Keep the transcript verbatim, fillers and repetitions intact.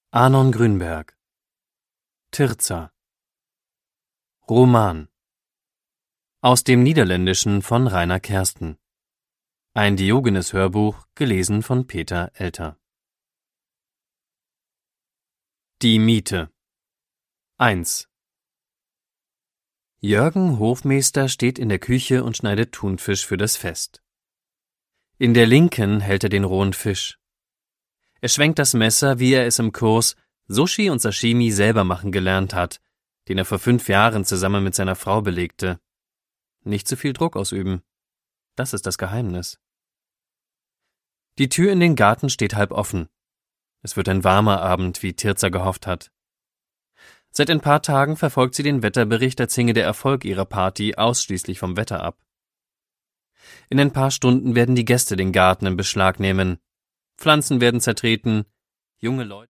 Arnon Grünberg. Tirza. Roman. Aus dem Niederländischen von Rainer Kersten. Ein Diogenes-Hörbuch, gelesen von Peter Elter. Die Miete. eins. Jürgen Hofmeister steht in der Küche und schneidet Thunfisch für das Fest. In der linken hält er den rohen Fisch. Er schwenkt das Messer, wie er es im Kurs Sushi und Sashimi selber machen gelernt hat, den er vor fünf Jahren zusammen mit seiner Frau belegte. Nicht zu viel Druck ausüben. Das ist das Geheimnis. Die Tür in den Garten steht halb offen. Es wird ein warmer Abend, wie Tirza gehofft hat. Seit ein paar Tagen verfolgt sie den Wetterbericht, als hinge der Erfolg ihrer Party ausschließlich vom Wetter ab. In ein paar Stunden werden die Gäste den Garten in Beschlag nehmen. Pflanzen werden zertreten, junge Leute